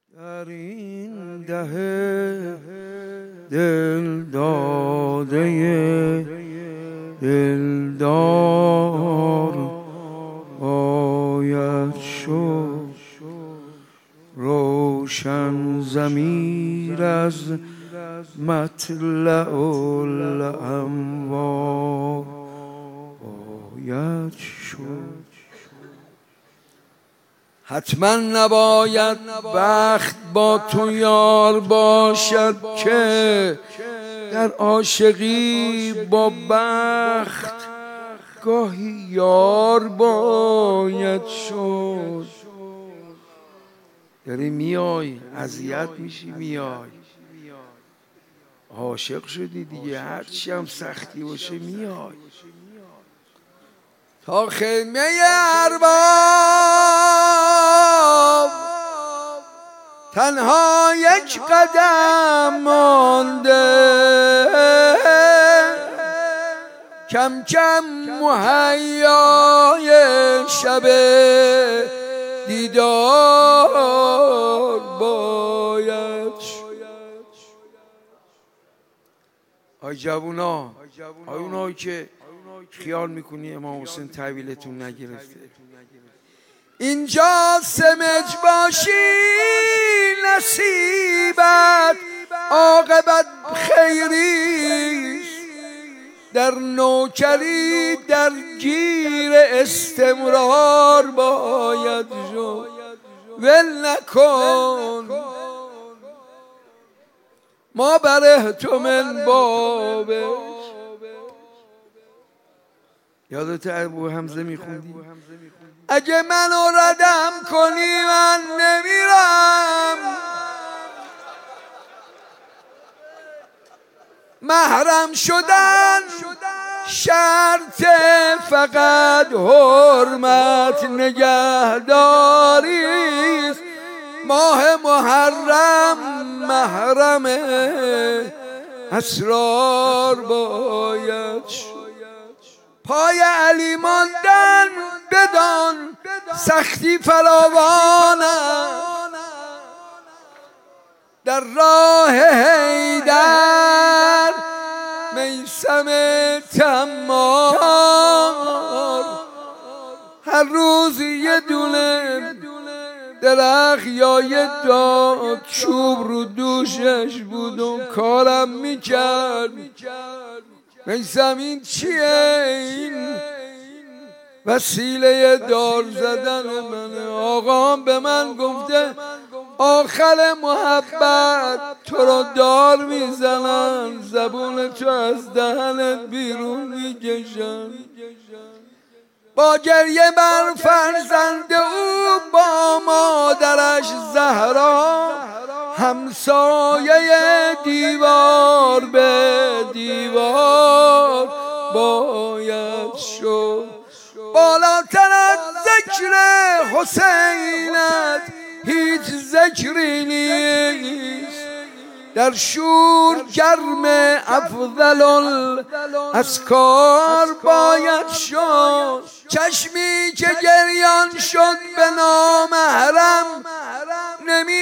در این دهه دل داده دلدار باید شد، روشن ضمیر از مطلع الانوار باید شد. حتما نباید بخت با تو یار باشد که در عاشقی با بخت گاهی یار باید شد. داری میای اذیت میشی، میای عاشق شدی دیگه، هرچی هم سختی باشه میای تا خیمه ارباب تنها یک قدم مانده، کم کم مهیای شب دیدار باید شد. آی جوونا، آی اونایی که خیال میکنی امام حسین تحویلتون نگرفته، اینجا سمج باشی نصیبت عاقبت خیری، در نوکری در گیر استمرار باید شد. ول نکن ما بره تو من بابش. یادت ابو حمزه میخوندی؟ اگه منو ردم کنی من نمیرم، محرم شدن شرط فقط حرمت نگهداریست. ماه محرم محرم اسرار باید شد. پای علی ماندن بدان سختی فراوانم، در راه حیدر میثم تمار هر روز یه دونه درخت یا یه داد چوب رو دوشش بود و کارم میکرد. میثم این چیه؟ این وسیله دار زدن منه. آقام به من گفته آخر محبت تو رو دار میزنن، زبون تو از دهنت بیرون میکشن. با گریه بر فرزند او با مادرش زهرا همسایه دیوار به دیوار باید شد. بالاتر از ذکر حسینت هیچ ذکری نیست، در شور گرم افضل الاسکار باید شد. چشمی که گریان شد به نامحرم نمی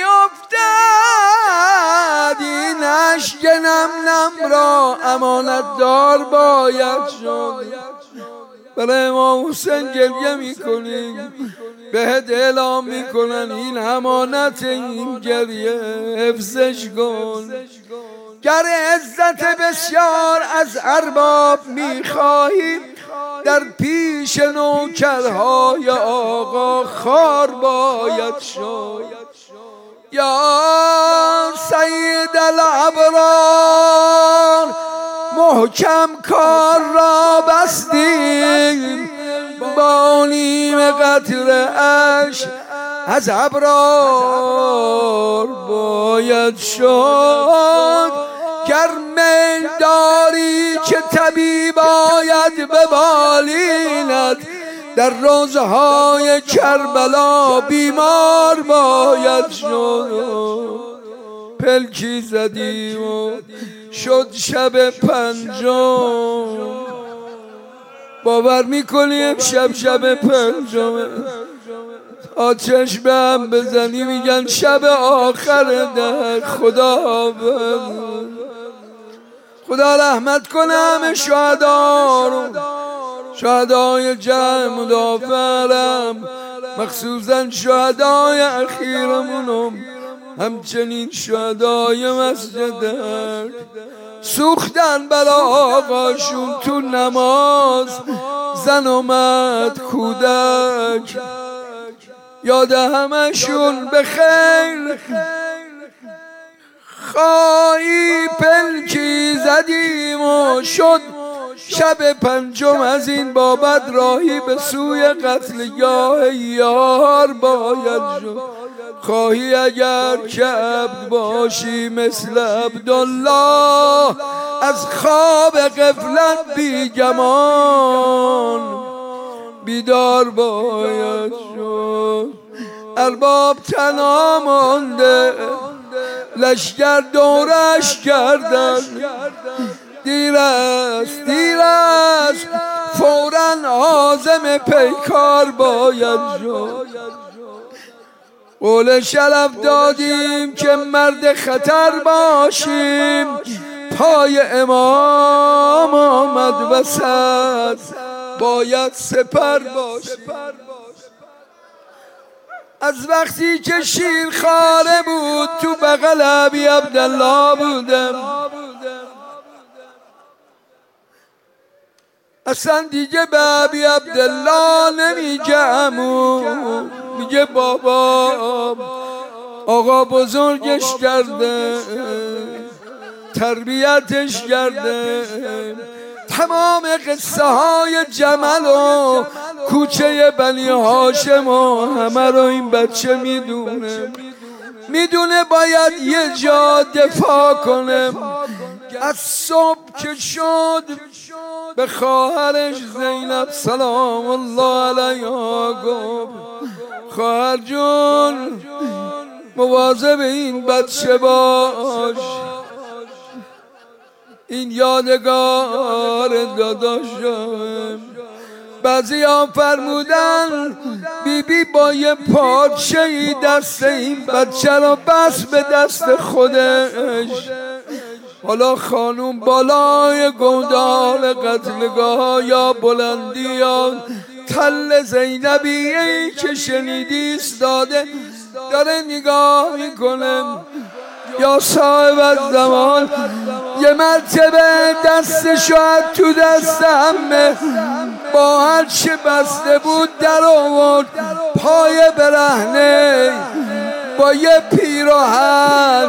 افتد، این اشک نم نم را امانت دار باید شد. برای امام حسین گریه میکنیم، بهت اعلام میکنن این امانت، این گریه حفظش کن. گر عزت بسیار از ارباب میخواهی در پیش نوکرهای آقا خار باید شد. یا سید الابرار محکم کار را بستیم، با نیم قطره اش از ابرار باید شد. گر میل داری که طبیب آید به بالینت، در روزهای کربلا بیمار باید شد. پلکی زدیم و شد شب پنجم، باور میکنی امشب شب پنجمه؟ آتش به هم بزنی میگن شب آخر در خدا خدا رحمت کنه همه شهدا رو، شهدای جنگ مدافعم، مخصوصا شهدای اخیرمونم، همچنین شهدای مسجد سوختن برا آقاشون تو نماز، زن و مرد کودک، یاد همشون بخیر. خواهی پلکی زدیم و شد شب پنجم از این بابت راهی به سوی قتلگاه یار باید شد. خواهی اگر که عبد باشی مثل عبدالله، از خواب غفلت بیگمان بیدار باید شد. ارباب تنها مانده، لشکر دورش کردن، دیر است فوراً عازم پیکار باید شد. قول شرف دادیم که مرد خطر باشیم، پای امام آمد وسط، باید سپر باشیم. از وقتی که شیر خاره بود تو بغل ابی عبدالله بودم، اصلا دیگه به ابی عبدالله نمیگه عمو، میگه بابا. آقا بزرگش کرده، تربیتش کرده، تمام قصه های جمل و کوچه بنی هاشم و همه رو این بچه میدونه باید یه جا دفاع کنه. از صبح که شد به خواهرش زینب سلام الله علیها گفت خواهر جون مواظب این بچه باش، این یادگار داداشم. بعضی ها فرمودن بیبی با یه پارچه‌ای دست این بچه رو بس به دست خودش. حالا خانوم بالای گودال قتلگاه یا بلندی یا تل زینبیه‌ای که شنیدی ایستاده داره نگاه میکنه. یا صاحب الزمان یه مرتبه دستشو تو دست همه با هر چه بسته بود در آورد، پای برهنه با یه پیراهن،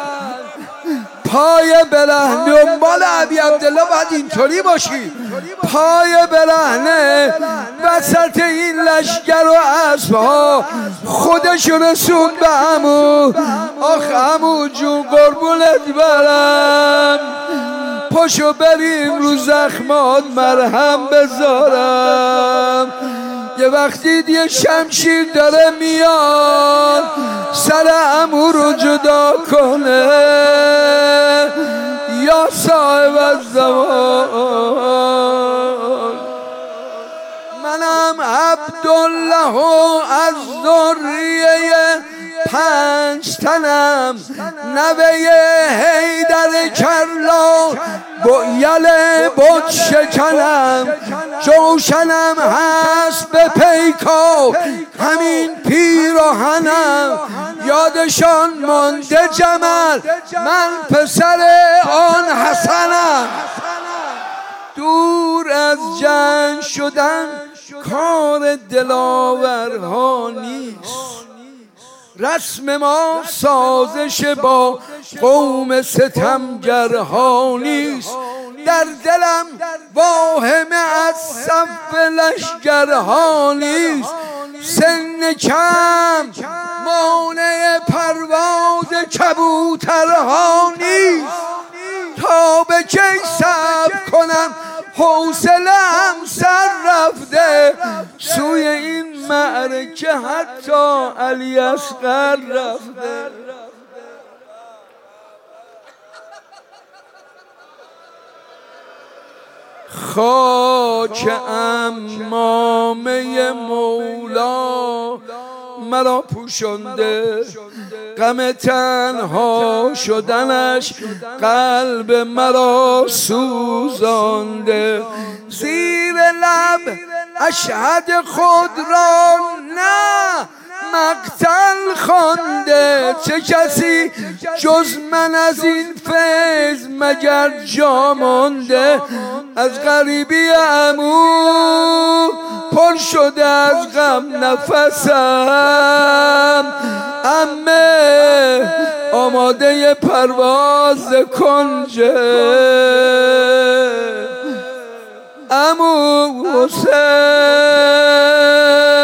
پای برهنه. دنبال ابی عبدالله باید اینطوری باشی، پای برهنه وسط این لشکر و اسبها خودش رسون به عمو. آخ عمو جون قربونت برم، پاشو بریم رو زخمات مرهم بذارم. یه وقتی یه شمشیر داره میاد سر عمو رو جدا کنه. یا صاحب الزمان منم عبدالله و از ذریه 5 تنم، نوه حیدر کرلا یل بود شکنم، جوشنم هست به پیکار همین پیراهنم. یادشان مانده جمل من پسر آن حسنم. دور از جنگ شدن کار دلاورها نیست، رسم ما سازش با قوم ستمگرها نیست. در دلم واهمه از صف لشکرها نیست، سن کم مانع پرواز کبوترها نیست. تا به کی صبر کنم حوصله‌ام سر رفته، سوی این معرکه حتی علی اصغر رفته. خاک عمامه مولا مرا پوشانده، غم تنها شدنش قلب مرا سوزانده. زیر لب اشهد خود را نه مقتل خوانده، چه کسی جز من از این فیض مگر جا مانده. از غریبی عمو پر شده از غم نفسم، عمه آماده پرواز کنجه، عمو حسین.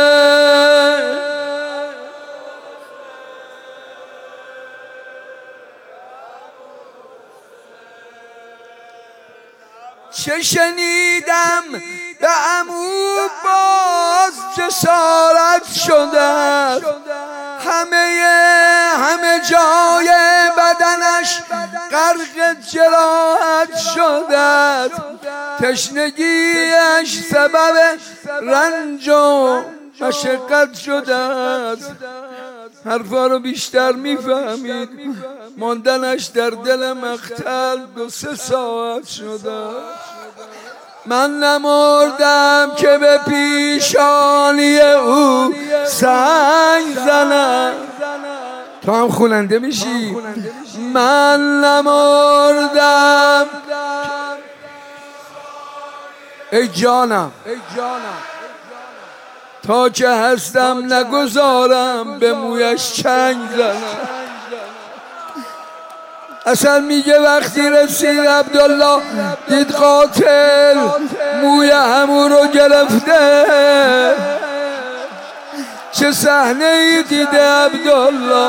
چه شنیدم به عمو باز جسارت شده، همه جای بدنش غرق جراحت شده، تشنگیش سبب رنج و مشقت شده. حرفا رو بیشتر میفهمید، ماندنش در دل مقتل 2-3 ساعت شده. من نمردم که به پیشانی او سنگ زنم. تو هم خوننده میشی. من نمردم ای جانم تا که هستم نگذارم به مویش چنگ زنم. اصلا میگه وقتی رسید عبدالله دید قاتل موی عمو رو گرفته، چه صحنه ای دیده عبدالله.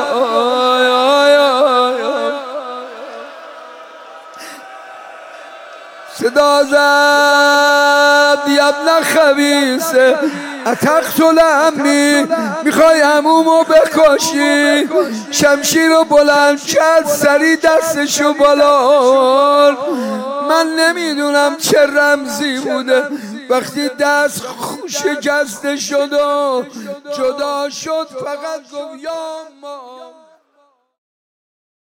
صدا زد یا ابن خبیثه اتقتل عمی، میخوای عمومو بکشی؟ شمشیر رو بلند کرد، سری دستشو بالا. من نمیدونم چه رمزی بوده، وقتی دست شکسته شد و جدا شد فقط گفت یا ما